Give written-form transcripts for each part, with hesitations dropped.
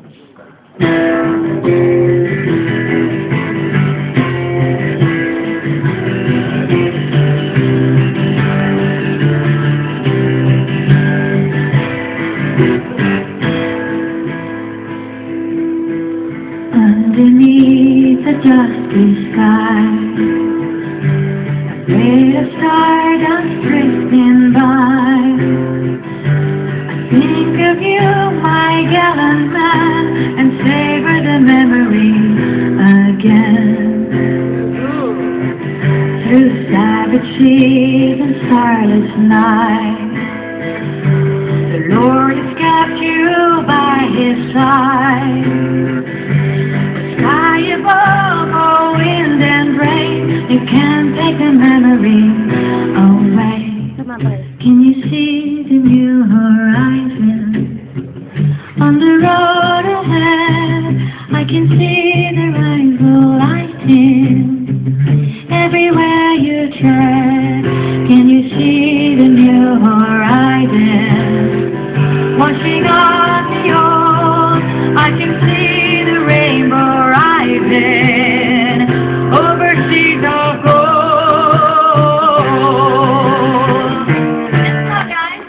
Underneath the dusty sky, a ray of stardust drifting by. I think of you, my gallant man, and savor the memory again. Through savage seas and starless nights, the Lord has kept you by His side. High above all wind and rain, you can't take the memory away. Can you see the new horizon on the road ahead? I can see the rainbow lighting everywhere you tread. Can you see the new horizon washing on the old? I can see the rainbow rising over seas of gold. Let's go, guys.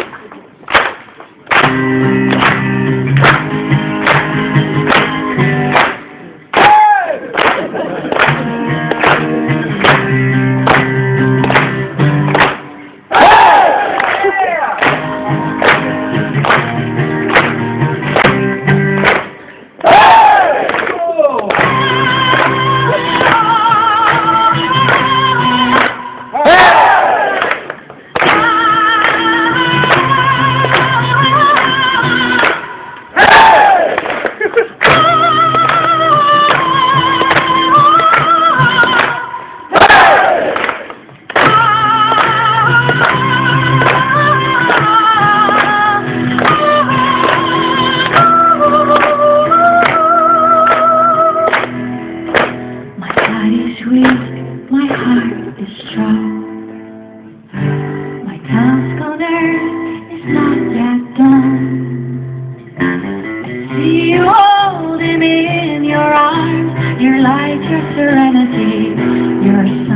My heart is strong. My task on earth is not yet done. I see you holding me in your arms, your light, your serenity, your